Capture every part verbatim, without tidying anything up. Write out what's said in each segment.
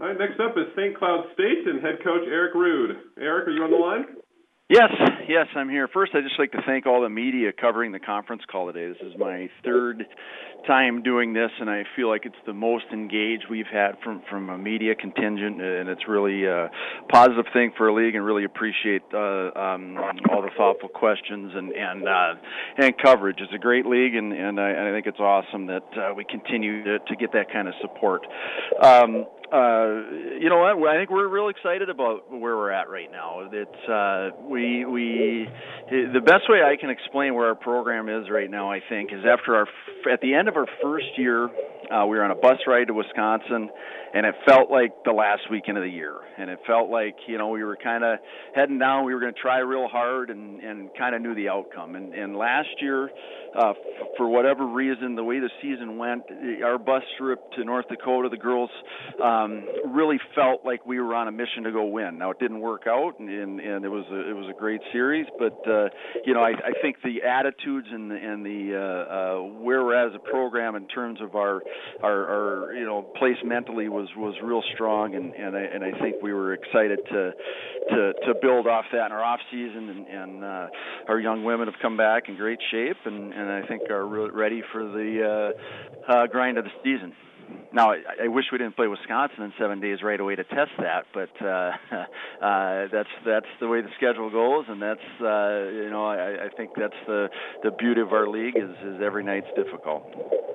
All right, next up is Saint Cloud State and head coach Eric Rude. Eric, are you on the line? Yes, yes, I'm here. First, I'd just like to thank all the media covering the conference call today. This is my third time doing this, and I feel like it's the most engaged we've had from, from a media contingent, and it's really a positive thing for a league, and really appreciate uh, um, all the thoughtful questions and and, uh, and coverage. It's a great league, and, and, I, and I think it's awesome that uh, we continue to, to get that kind of support. Um, Uh, you know what? I think we're real excited about where we're at right now. It's uh, we we the best way I can explain where our program is right now, I think, is after our at the end of our first year, uh, we were on a bus ride to Wisconsin, and it felt like the last weekend of the year, and it felt like you know we were kind of heading down. We were going to try real hard, and, and kind of knew the outcome. And, and last year, uh, f- for whatever reason, the way the season went, our bus trip to North Dakota, the girls. Um, Um, really felt like we were on a mission to go win. Now it didn't work out, and, and, and it was a, it was a great series. But uh, you know, I, I think the attitudes and the, and the uh, uh, where we're at as a program in terms of our our, our you know place mentally was, was real strong, and, and I and I think we were excited to to, to build off that in our off season, and, and uh, our young women have come back in great shape, and, and I think are really ready for the uh, uh, grind of the season. Now, I, I wish we didn't play Wisconsin in seven days right away to test that, but uh, uh, that's that's the way the schedule goes, and that's uh, you know I, I think that's the, the beauty of our league is, is every night's difficult.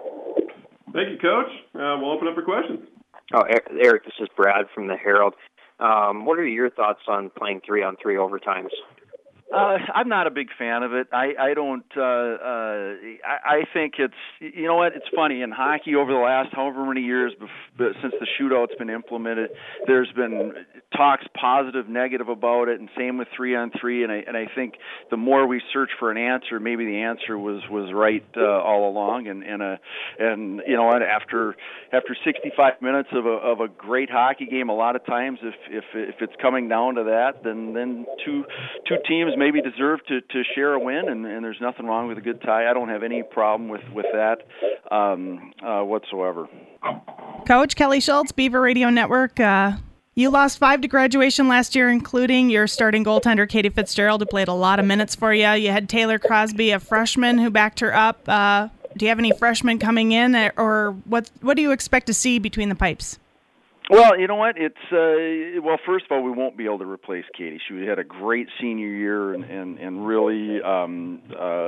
Thank you, Coach. Uh, we'll open up for questions. Oh, Eric, this is Brad from the Herald. Um, what are your thoughts on playing three-on-three overtimes? Uh, I'm not a big fan of it. I, I don't, uh, uh, I, I think it's, you know what, it's funny, in hockey over the last however many years bef- since the shootout's been implemented, there's been talks positive, negative about it, and same with three on three, and I, and I think the more we search for an answer, maybe the answer was, was right uh, all along, and, and, uh, and you know what, after, after sixty-five minutes of a, of a great hockey game, a lot of times if, if, if it's coming down to that, then, then two, two teams maybe deserve to, to share a win, and, and there's nothing wrong with a good tie. I don't have any problem with, with that um, uh, whatsoever. Coach Kelly Schultz, Beaver Radio Network. Uh, you lost five to graduation last year, including your starting goaltender, Katie Fitzgerald, who played a lot of minutes for you. You had Taylor Crosby, a freshman, who backed her up. Uh, do you have any freshmen coming in, or what, what do you expect to see between the pipes? Well, you know what? It's uh, well. First of all, we won't be able to replace Katie. She had a great senior year and and, and really um,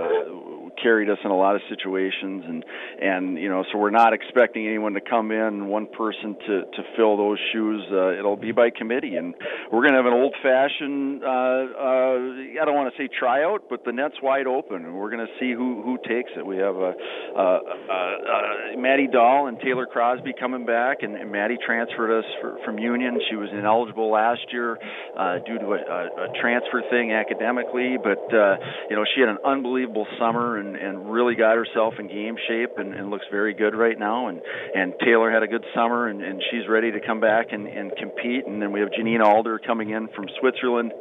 uh, carried us in a lot of situations. And and you know, so we're not expecting anyone to come in, one person to, to fill those shoes. Uh, it'll be by committee, and we're going to have an old-fashioned. Uh, uh, I don't want to say tryout, but the net's wide open, and we're going to see who, who takes it. We have a, a, a, a Maddie Dahl and Taylor Crosby coming back, and, and Maddie transferred us for, from Union. She was ineligible last year uh, due to a, a, a transfer thing academically, but uh, you know she had an unbelievable summer and, and really got herself in game shape and, and looks very good right now. And, and Taylor had a good summer, and, and she's ready to come back and, and compete. And then we have Janine Alder coming in from Switzerland,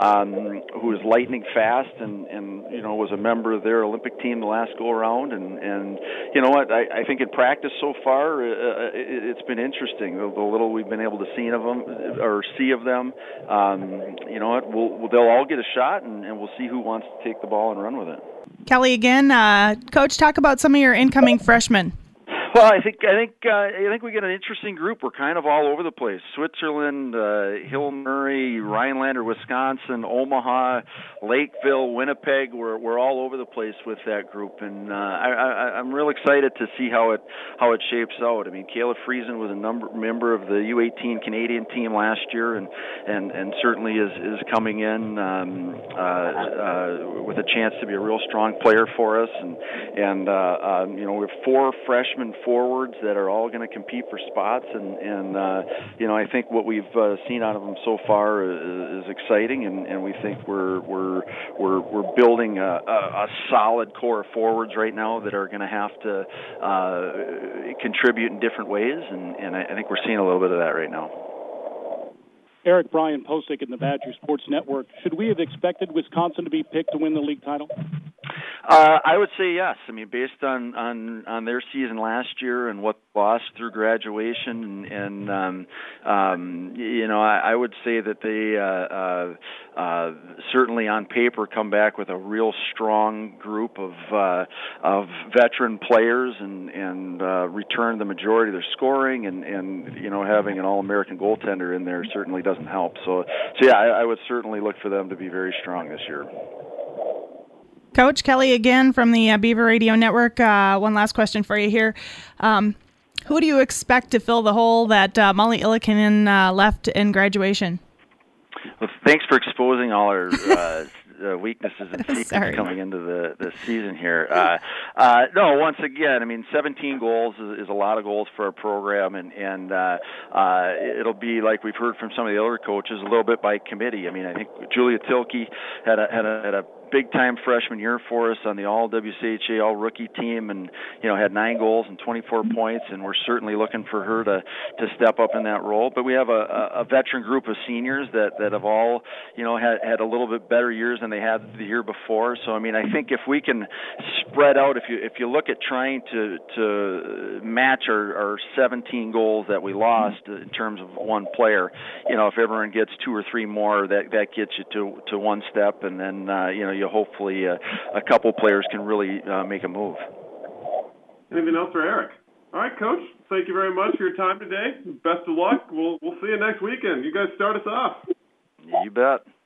um, who is lightning fast and, and you know was a member of their Olympic team the last go around. And, and you know what I, I think in practice so far uh, it, it's been interesting. The, the little we've been able to see of them or see of them, um, you know what, we'll, we'll, they'll all get a shot, and, and we'll see who wants to take the ball and run with it. Kelly, again, uh, Coach, talk about some of your incoming freshmen. Well, I think I think uh, I think we get an interesting group. We're kind of all over the place. Switzerland, uh, Hill Murray, Rhinelander, Wisconsin, Omaha, Lakeville, Winnipeg. We're we're all over the place with that group, and uh, I, I, I'm real excited to see how it how it shapes out. I mean, Kayla Friesen was a number, member of the U eighteen Canadian team last year, and and, and certainly is is coming in um, uh, uh, with a chance to be a real strong player for us. And and uh, um, you know we have four freshmen forwards that are all going to compete for spots, and, and uh, you know I think what we've uh, seen out of them so far is, is exciting, and, and we think we're we're we're we're building a, a, a solid core of forwards right now that are going to have to uh, contribute in different ways, and, and I, I think we're seeing a little bit of that right now. Eric, Brian Posick in the Badger Sports Network. Should we have expected Wisconsin to be picked to win the league title? Uh, I would say yes. I mean, based on, on, on their season last year and what lost through graduation, and, and um, um, you know, I, I would say that they uh, uh, uh, certainly on paper come back with a real strong group of uh, of veteran players, and and uh, return the majority of their scoring, and, and you know, having an All-American goaltender in there certainly doesn't help. So, so yeah, I, I would certainly look for them to be very strong this year. Coach Kelly again from the uh, Beaver Radio Network. Uh, one last question for you here. Um, who do you expect to fill the hole that uh, Molly Illikinen uh, left in graduation? Well, thanks for exposing all our uh, uh, weaknesses and secrets Sorry. coming into the, the season here. Uh, uh, no, once again, I mean, seventeen goals is, is a lot of goals for our program, and, and uh, uh, it'll be, like we've heard from some of the other coaches, a little bit by committee. I mean, I think Julia Tilke had a, had a, had a big-time freshman year for us on the all-W C H A all-rookie team, and you know, had nine goals and twenty-four points, and we're certainly looking for her to, to step up in that role. But we have a, a veteran group of seniors that, that have all, you know, had, had a little bit better years than they had the year before. So, I mean, I think if we can spread out, if you if you look at trying to, to match our, our seventeen goals that we lost in terms of one player, you know, if everyone gets two or three more, that, that gets you to, to one step, and then, uh, you know, you hopefully uh, a couple players can really uh, make a move. Anything else for Eric? All right, Coach. Thank you very much for your time today. Best of luck. We'll we'll see you next weekend. You guys start us off. You bet.